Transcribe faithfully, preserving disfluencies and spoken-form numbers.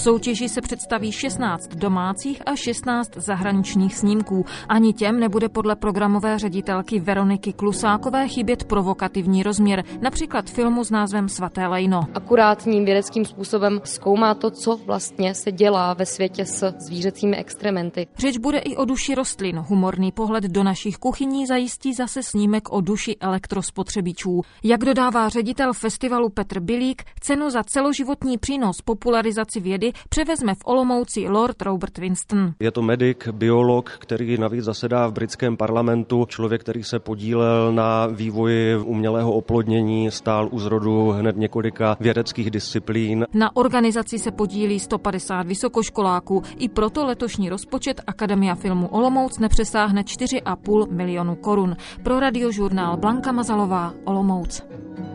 soutěži se představí šestnáct domácích a šestnáct zahraničních snímků. Ani těm nebude podle programové ředitelky Veroniky Klusákové chybět provokativní rozměr, například filmu s názvem Svaté lejno. Akurátním vědeckým způsobem zkoumá to, co vlastně se dělá ve světě s zvířecími exkrementy. Řeč bude i o duši rostlin. Humorný pohled do našich kuchyní zajistí zase snímek o duši elektrospotřebičů. Jak dodává ředitel festivalu Petr Bilík, cenu za celoživotní přínos popularizaci vědy převezme v Olomouci Lord Robert Winston. Je to medik, biolog, který navíc zasedá v britském parlamentu, člověk, který se podílel na vývoji umělého oplodnění, stál u zrodu hned několika vědeckých disciplín. Na organizaci se podílí sto padesát vysokoškoláků, i proto letošní rozpočet Akademia filmu Olomouc nepřesáhne čtyři a půl milionu korun. Pro Radiožurnál Blanka Mazalová, Olomouc.